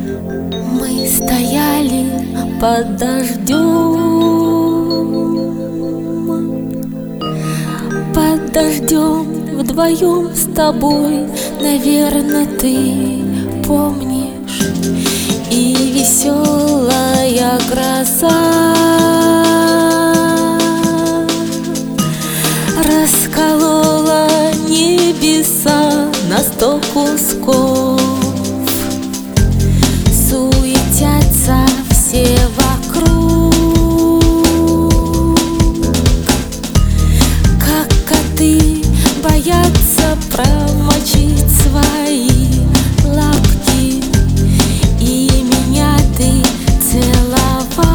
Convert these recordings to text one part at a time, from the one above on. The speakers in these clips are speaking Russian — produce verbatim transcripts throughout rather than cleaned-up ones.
Мы стояли под дождем, под дождем вдвоем с тобой, наверное, ты помнишь. И веселая гроза расколола небеса на сто кусков. Суетятся все вокруг, как коты боятся промочить свои лапки. И меня ты целовал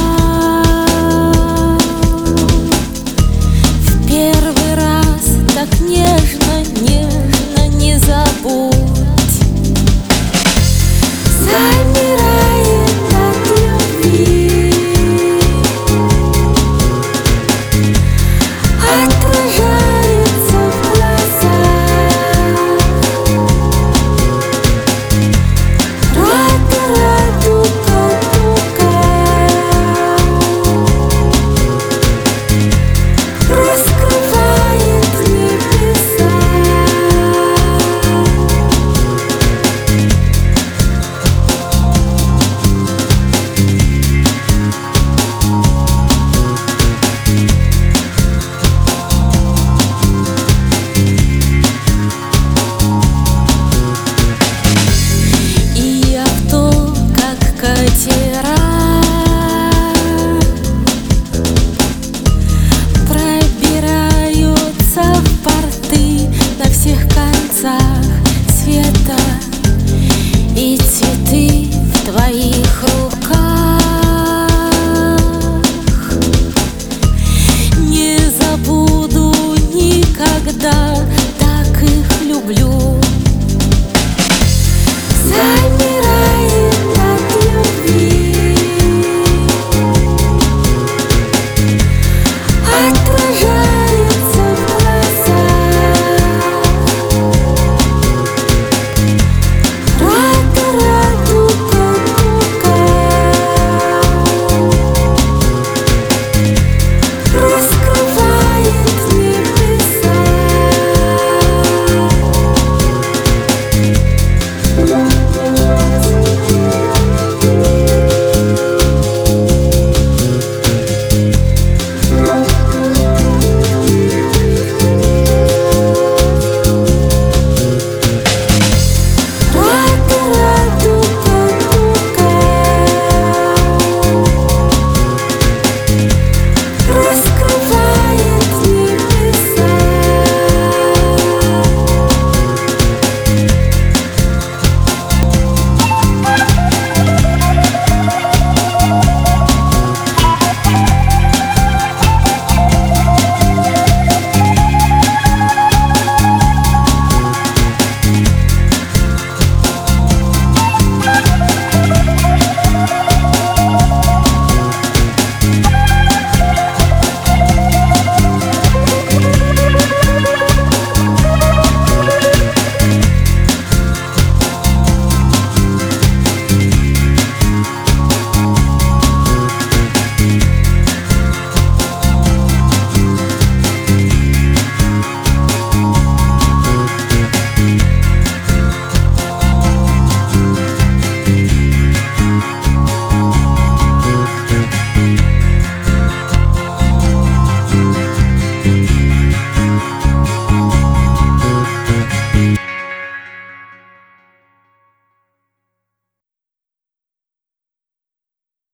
в первый раз так нежно, нежно, не забудь. Замирает от любви, отражается в глазах. Раду, раду, капука раскрывает небеса. Катера пробираются в порты на всех концах света, и цветы в твоих